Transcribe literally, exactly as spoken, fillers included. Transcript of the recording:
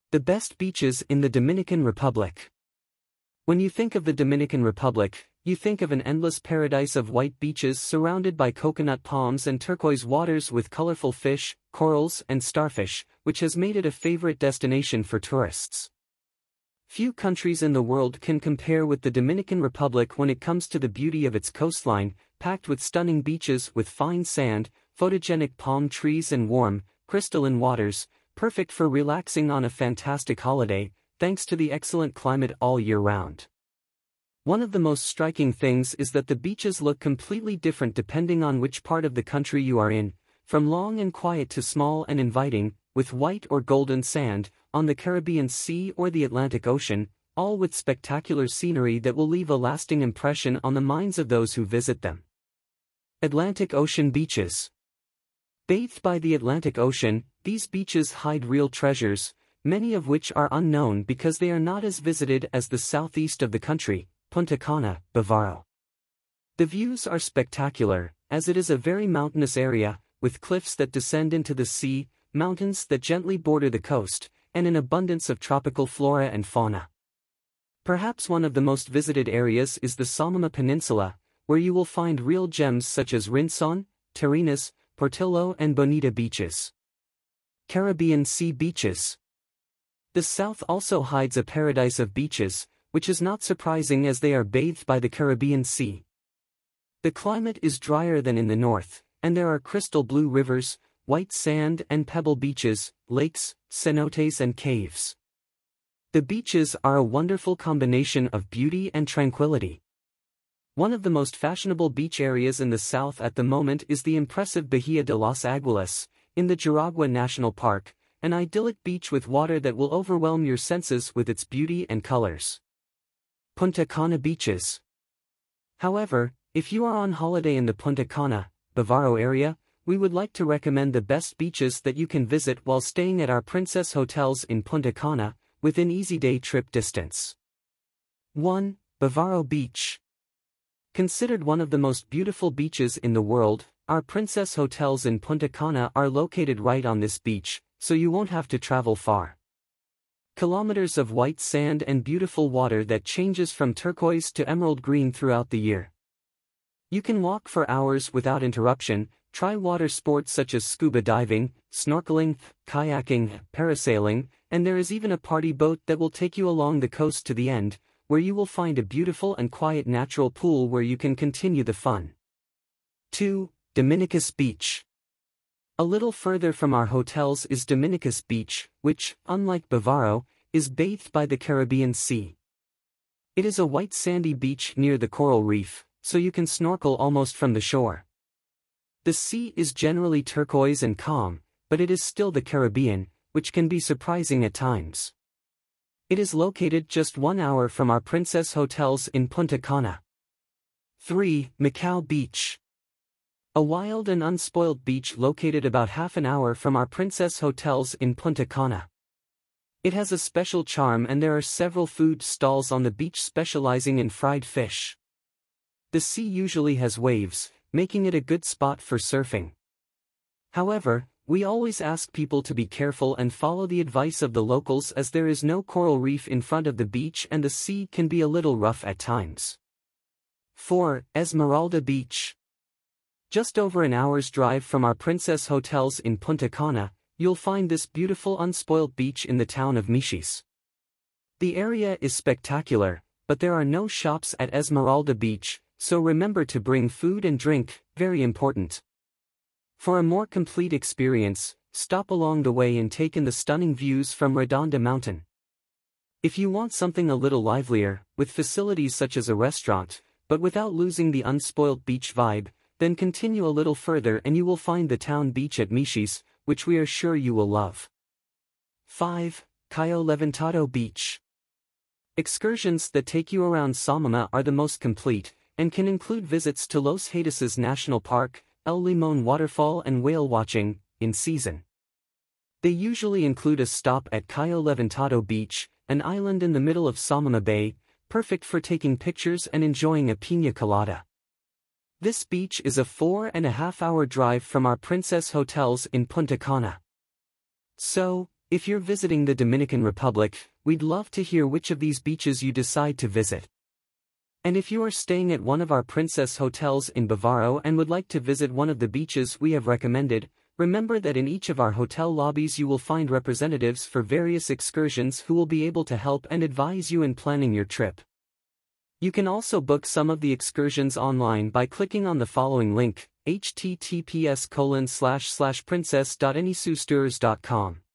The best beaches in the Dominican Republic. When you think of the Dominican Republic, you think of an endless paradise of white beaches surrounded by coconut palms and turquoise waters with colorful fish, corals, and starfish, which has made it a favorite destination for tourists. Few countries in the world can compare with the Dominican Republic when it comes to the beauty of its coastline, packed with stunning beaches with fine sand, photogenic palm trees and warm, crystalline waters, perfect for relaxing on a fantastic holiday, thanks to the excellent climate all year round. One of the most striking things is that the beaches look completely different depending on which part of the country you are in, from long and quiet to small and inviting, with white or golden sand, on the Caribbean Sea or the Atlantic Ocean, all with spectacular scenery that will leave a lasting impression on the minds of those who visit them. Atlantic Ocean beaches. Bathed by the Atlantic Ocean, these beaches hide real treasures, many of which are unknown because they are not as visited as the southeast of the country, Punta Cana, Bávaro. The views are spectacular, as it is a very mountainous area, with cliffs that descend into the sea, mountains that gently border the coast, and an abundance of tropical flora and fauna. Perhaps one of the most visited areas is the Samoma Peninsula, where you will find real gems such as Rinson, Tarinas, Portillo and Bonita beaches. Caribbean Sea beaches. The South also hides a paradise of beaches, which is not surprising as they are bathed by the Caribbean Sea. The climate is drier than in the North, and there are crystal blue rivers, white sand and pebble beaches, lakes, cenotes and caves. The beaches are a wonderful combination of beauty and tranquility. One of the most fashionable beach areas in the South at the moment is the impressive Bahia de Los Aguilas, in the Jaragua National Park, an idyllic beach with water that will overwhelm your senses with its beauty and colors. Punta Cana beaches. However, if you are on holiday in the Punta Cana, Bávaro area, we would like to recommend the best beaches that you can visit while staying at our Princess Hotels in Punta Cana, within easy day trip distance. one. Bávaro Beach. Considered one of the most beautiful beaches in the world, our Princess Hotels in Punta Cana are located right on this beach, so you won't have to travel far. Kilometers of white sand and beautiful water that changes from turquoise to emerald green throughout the year. You can walk for hours without interruption, try water sports such as scuba diving, snorkeling, kayaking, parasailing, and there is even a party boat that will take you along the coast to the end, where you will find a beautiful and quiet natural pool where you can continue the fun. two. Dominicus Beach. A little further from our hotels is Dominicus Beach, which, unlike Bávaro, is bathed by the Caribbean Sea. It is a white sandy beach near the coral reef, so you can snorkel almost from the shore. The sea is generally turquoise and calm, but it is still the Caribbean, which can be surprising at times. It is located just one hour from our Princess Hotels in Punta Cana. three. Macau Beach. A wild and unspoiled beach located about half an hour from our Princess Hotels in Punta Cana. It has a special charm and there are several food stalls on the beach specializing in fried fish. The sea usually has waves, making it a good spot for surfing. However, we always ask people to be careful and follow the advice of the locals as there is no coral reef in front of the beach and the sea can be a little rough at times. four. Esmeralda Beach. Just over an hour's drive from our Princess Hotels in Punta Cana, you'll find this beautiful unspoiled beach in the town of Michis. The area is spectacular, but there are no shops at Esmeralda Beach, so remember to bring food and drink, very important. For a more complete experience, stop along the way and take in the stunning views from Redonda Mountain. If you want something a little livelier, with facilities such as a restaurant, but without losing the unspoiled beach vibe, then continue a little further and you will find the town beach at Michis, which we are sure you will love. five. Cayo Levantado Beach. Excursions that take you around Samoma are the most complete, and can include visits to Los Haitises National Park, El Limon Waterfall and whale watching, in season. They usually include a stop at Cayo Levantado Beach, an island in the middle of Samoma Bay, perfect for taking pictures and enjoying a piña colada. This beach is a four and a half hour drive from our Princess Hotels in Punta Cana. So, If you're visiting the Dominican Republic, we'd love to hear which of these beaches you decide to visit. And if you are staying at one of our Princess hotels in Bavaro and would like to visit one of the beaches we have recommended, remember that in each of our hotel lobbies you will find representatives for various excursions who will be able to help and advise you in planning your trip. You can also book some of the excursions online by clicking on the following link, h t t p s colon slash slash princess dot anisousters dot com.